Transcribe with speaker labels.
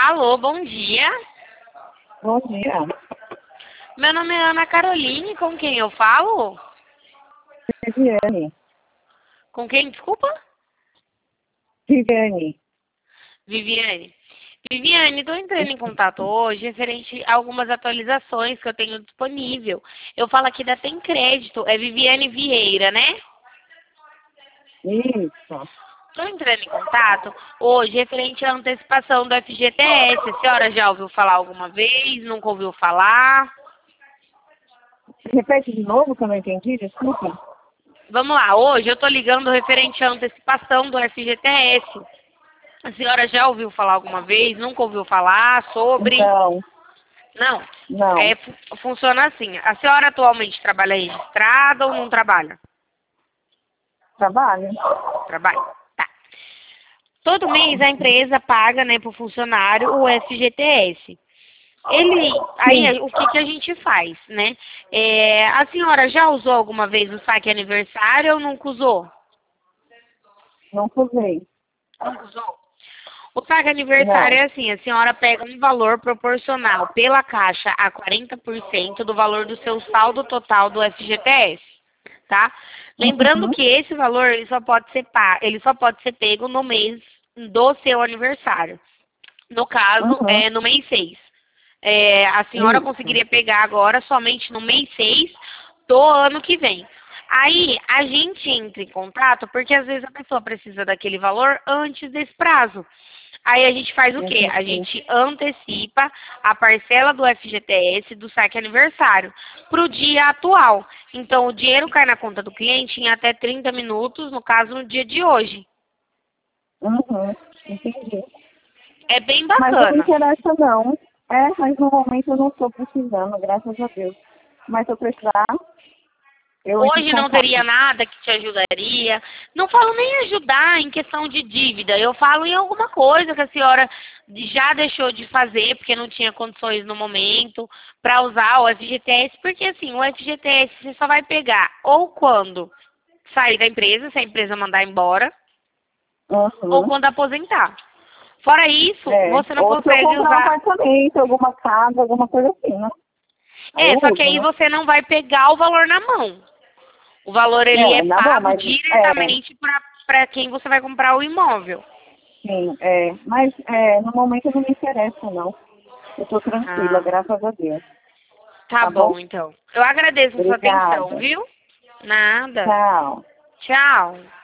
Speaker 1: Alô, bom dia.
Speaker 2: Bom dia.
Speaker 1: Meu nome é Ana Caroline, com quem eu falo?
Speaker 2: Viviane.
Speaker 1: Com quem, desculpa?
Speaker 2: Viviane.
Speaker 1: Viviane. Viviane, estou entrando em contato hoje referente a algumas atualizações que eu tenho disponível. Eu falo aqui da Tem Crédito, é Viviane Vieira, né?
Speaker 2: Isso.
Speaker 1: Estou entrando em contato hoje referente à antecipação do FGTS. A senhora já ouviu falar alguma vez? Nunca ouviu falar?
Speaker 2: Repete de novo que eu não entendi, desculpa.
Speaker 1: Vamos lá, hoje eu estou ligando referente à antecipação do FGTS. A senhora já ouviu falar alguma vez? Nunca ouviu falar sobre?
Speaker 2: Não,
Speaker 1: Não.
Speaker 2: não.
Speaker 1: Funciona assim. A senhora atualmente trabalha registrada ou não trabalha?
Speaker 2: Trabalho?
Speaker 1: Trabalha. Tá. Todo mês a empresa paga, né, para o funcionário o FGTS.
Speaker 2: Sim,
Speaker 1: Aí o que que a gente faz, né? A senhora já usou alguma vez o saque aniversário ou nunca usou?
Speaker 2: não usei.
Speaker 1: Nunca usou? O saque aniversário
Speaker 2: Não.
Speaker 1: é assim, a senhora pega um valor proporcional pela Caixa a 40% do valor do seu saldo total do FGTS, tá? Lembrando
Speaker 2: Uhum,
Speaker 1: que esse valor ele só pode ser pego no mês do seu aniversário. No caso,
Speaker 2: uhum.
Speaker 1: no mês 6. A senhora
Speaker 2: Isso.
Speaker 1: conseguiria pegar agora somente no mês 6 do ano que vem. Aí a gente entra em contato porque às vezes a pessoa precisa daquele valor antes desse prazo. Aí a gente faz o quê? A
Speaker 2: Entendi.
Speaker 1: gente antecipa a parcela do FGTS do saque aniversário para o dia atual. Então o dinheiro cai na conta do cliente em até 30 minutos, no caso no dia de hoje.
Speaker 2: Uhum, entendi.
Speaker 1: É bem
Speaker 2: Mas não me
Speaker 1: bacana.
Speaker 2: interessa não. Mas no momento eu não estou precisando, graças a Deus. Mas se eu precisar, eu entro em
Speaker 1: Hoje não teria
Speaker 2: contato.
Speaker 1: nada que te ajudaria. Não falo nem ajudar em questão de dívida. Eu falo em alguma coisa que a senhora já deixou de fazer porque não tinha condições no momento para usar o FGTS. Porque assim, o FGTS você só vai pegar ou quando sair da empresa, se a empresa mandar embora, ou
Speaker 2: Uhum.
Speaker 1: quando aposentar. Fora isso, você não
Speaker 2: Ou se eu
Speaker 1: consegue
Speaker 2: comprar um
Speaker 1: usar.
Speaker 2: apartamento, alguma casa, alguma coisa assim, né? Aí eu
Speaker 1: Só que
Speaker 2: uso,
Speaker 1: aí
Speaker 2: né?
Speaker 1: você não vai pegar o valor na mão. O valor ele é
Speaker 2: Na bom,
Speaker 1: pago
Speaker 2: mas
Speaker 1: diretamente para quem você vai comprar o imóvel.
Speaker 2: sim, mas no momento não me interessa, não. Eu tô tranquila,
Speaker 1: Ah,
Speaker 2: graças a Deus.
Speaker 1: tá
Speaker 2: Tá bom?
Speaker 1: bom então. Eu agradeço a sua atenção,
Speaker 2: Obrigada.
Speaker 1: viu? Nada.
Speaker 2: Tchau.
Speaker 1: Tchau.